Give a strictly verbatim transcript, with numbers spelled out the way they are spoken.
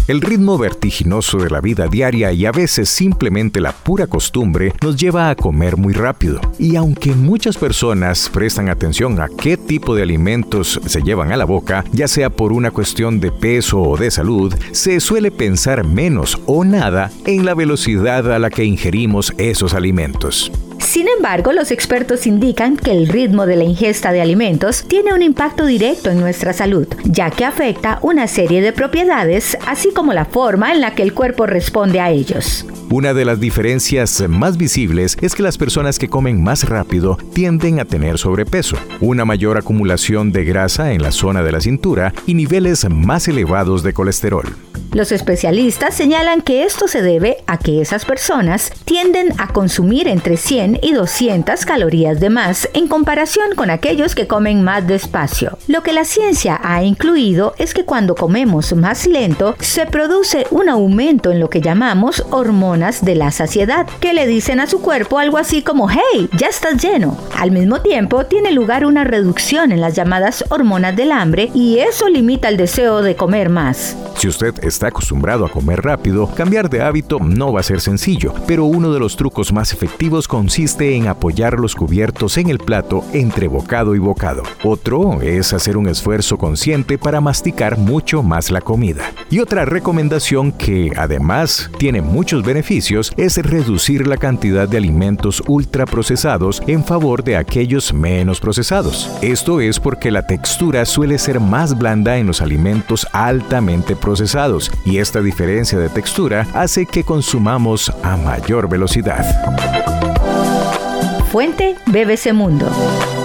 El ritmo vertiginoso de la vida diaria y a veces simplemente la pura costumbre nos lleva a comer muy rápido. Y aunque muchas personas prestan atención a qué tipo de alimentos se llevan a la boca, ya sea por una cuestión de peso o de salud, se suele pensar menos o nada en la velocidad a la que ingerimos esos alimentos. Sin embargo, los expertos indican que el ritmo de la ingesta de alimentos tiene un impacto directo en nuestra salud, ya que afecta una serie de propiedades, así como la forma en la que el cuerpo responde a ellos. Una de las diferencias más visibles es que las personas que comen más rápido tienden a tener sobrepeso, una mayor acumulación de grasa en la zona de la cintura y niveles más elevados de colesterol. Los especialistas señalan que esto se debe a que esas personas tienden a consumir entre cien y doscientas calorías de más en comparación con aquellos que comen más despacio. Lo que la ciencia ha incluido es que cuando comemos más lento, se produce un aumento en lo que llamamos hormonas de la saciedad, que le dicen a su cuerpo algo así como «Hey, ya estás lleno». Al mismo tiempo, tiene lugar una reducción en las llamadas hormonas del hambre y eso limita el deseo de comer más. Si usted está acostumbrado a comer rápido, cambiar de hábito no va a ser sencillo, pero uno de los trucos más efectivos consiste en apoyar los cubiertos en el plato entre bocado y bocado. Otro es hacer un esfuerzo consciente para masticar mucho más la comida. Y otra recomendación que además tiene muchos beneficios es reducir la cantidad de alimentos ultraprocesados en favor de aquellos menos procesados. Esto es porque la textura suele ser más blanda en los alimentos altamente procesados y esta diferencia de textura hace que consumamos a mayor velocidad. Fuente: B B C Mundo.